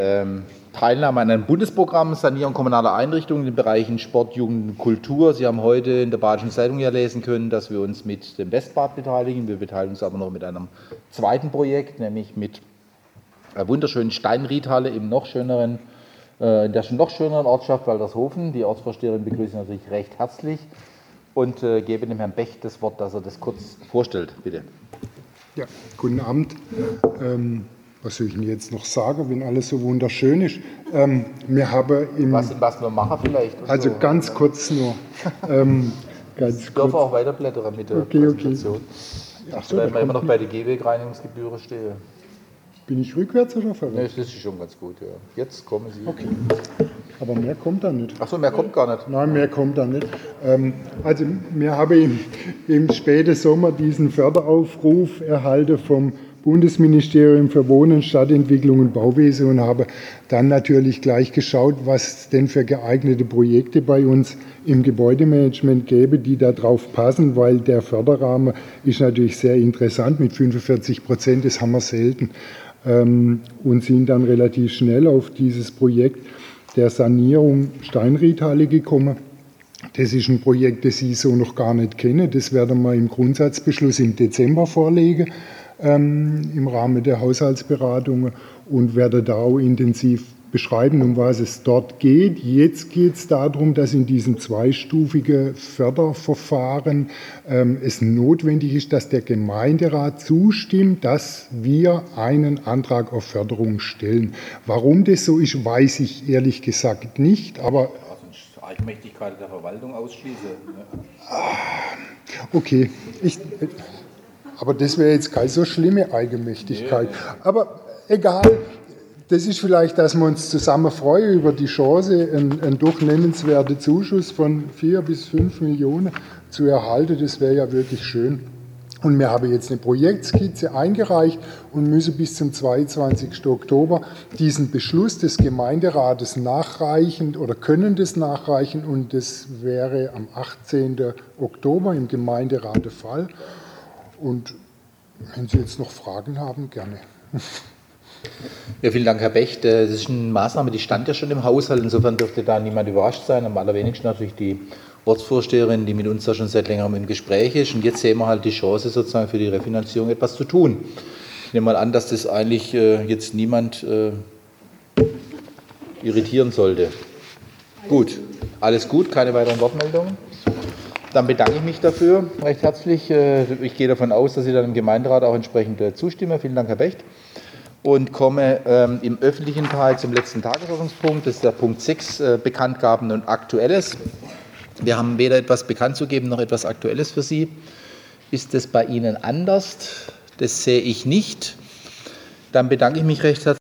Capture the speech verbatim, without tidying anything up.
Ähm, Teilnahme an einem Bundesprogramm Sanierung kommunaler Einrichtungen in den Bereichen Sport, Jugend und Kultur. Sie haben heute in der Badischen Zeitung ja lesen können, dass wir uns mit dem Westbad beteiligen. Wir beteiligen uns aber noch mit einem zweiten Projekt, nämlich mit einer wunderschönen Steinriedhalle im noch schöneren, äh, in der noch schöneren Ortschaft Waltershofen. Die Ortsvorsteherin begrüße ich natürlich recht herzlich und äh, gebe dem Herrn Becht das Wort, dass er das kurz vorstellt. Bitte. Ja, guten Abend. Ähm Was soll ich Ihnen jetzt noch sagen, wenn alles so wunderschön ist? Ähm, wir haben im, was, was wir machen vielleicht? Also so. ganz kurz nur. ähm, ganz ich darf auch weiterblättern mit der okay, Präsentation. Okay. Ach so, weil wir immer noch bei der Gehwegreinigungsgebühren stehen. Bin ich rückwärts oder vorwärts? Nee, das ist schon ganz gut, ja. Jetzt kommen Sie. Okay. Aber mehr kommt da nicht. Ach so, mehr kommt gar nicht. Nein, mehr kommt da nicht. Ähm, also wir haben im, im späten Sommer diesen Förderaufruf erhalten vom Bundesministerium für Wohnen, Stadtentwicklung und Bauwesen und habe dann natürlich gleich geschaut, was es denn für geeignete Projekte bei uns im Gebäudemanagement gäbe, die da drauf passen, weil der Förderrahmen ist natürlich sehr interessant mit fünfundvierzig Prozent, das haben wir selten, ähm, und sind dann relativ schnell auf dieses Projekt der Sanierung Steinriedhalle gekommen. Das ist ein Projekt, das ich so noch gar nicht kenne. Das werden wir im Grundsatzbeschluss im Dezember vorlegen, ähm, im Rahmen der Haushaltsberatungen, und werde da auch intensiv beschreiben, um was es dort geht. Jetzt geht es darum, dass in diesem zweistufigen Förderverfahren ähm, es notwendig ist, dass der Gemeinderat zustimmt, dass wir einen Antrag auf Förderung stellen. Warum das so ist, weiß ich ehrlich gesagt nicht, aber Eigenmächtigkeit der Verwaltung ausschließen. Okay, ich, aber das wäre jetzt keine so schlimme Eigenmächtigkeit. Aber egal, das ist vielleicht, dass wir uns zusammen freuen über die Chance, einen, einen doch nennenswerten Zuschuss von vier bis fünf Millionen zu erhalten. Das wäre ja wirklich schön. Und wir haben jetzt eine Projektskizze eingereicht und müssen bis zum zweiundzwanzigsten Oktober diesen Beschluss des Gemeinderates nachreichen oder können das nachreichen. Und das wäre am achtzehnten Oktober im Gemeinderat der Fall. Und wenn Sie jetzt noch Fragen haben, gerne. Ja, vielen Dank, Herr Becht. Das ist eine Maßnahme, die stand ja schon im Haushalt. Insofern dürfte da niemand überrascht sein. Am allerwenigsten natürlich die Ortsvorsteherin, die mit uns da schon seit längerem im Gespräch ist. Und jetzt sehen wir halt die Chance, sozusagen für die Refinanzierung etwas zu tun. Ich nehme mal an, dass das eigentlich äh, jetzt niemand äh, irritieren sollte. Gut, alles gut, keine weiteren Wortmeldungen. Dann bedanke ich mich dafür recht herzlich. Ich gehe davon aus, dass Sie dann im Gemeinderat auch entsprechend zustimmen. Vielen Dank, Herr Becht. Und komme ähm, im öffentlichen Teil zum letzten Tagesordnungspunkt. Das ist der Punkt sechs, äh, Bekanntgaben und Aktuelles. Wir haben weder etwas bekannt zu geben noch etwas Aktuelles für Sie. Ist das bei Ihnen anders? Das sehe ich nicht. Dann bedanke ich mich recht herzlich.